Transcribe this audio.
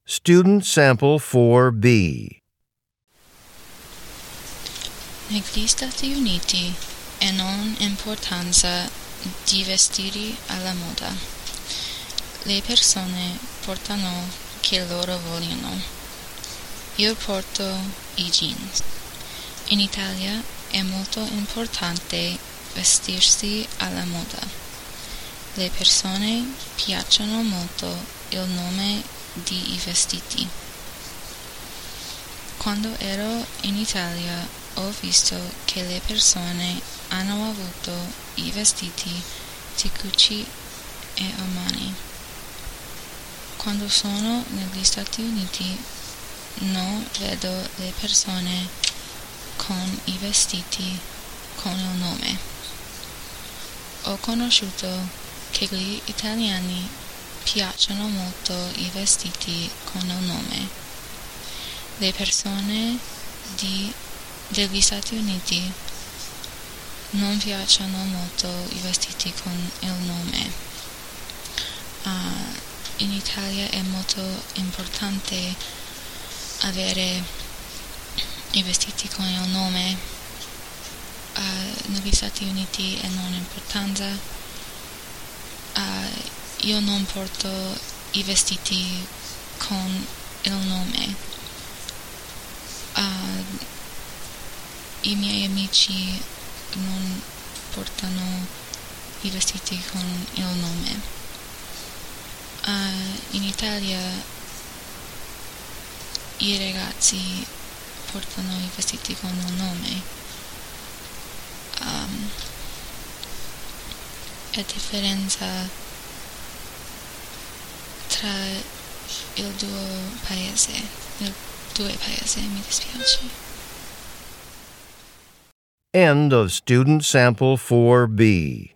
Student Sample 4B. Negli Stati Uniti è non importanza di vestiti alla moda. Le persone portano che loro vogliono. Io porto i jeans. In Italia è molto importante vestirsi alla moda. Le persone piacciono molto il nome di vestiti. Quando ero in Italia ho visto che le persone hanno avuto i vestiti di Gucci e Armani. Quando sono negli Stati Uniti non vedo le persone con i vestiti con il nome. Ho conosciuto che gli italiani piacciono molto i vestiti con il nome. Le persone degli Stati Uniti non piacciono molto i vestiti con il nome. In Italia è molto importante avere i vestiti con il nome. Negli Stati Uniti è non importanza. Io non porto i vestiti con il nome. I miei amici non portano i vestiti con il nome. In Italia i ragazzi portano i vestiti con il nome. È differenza tra i due paesi, mi dispiace. End of Student Sample 4B.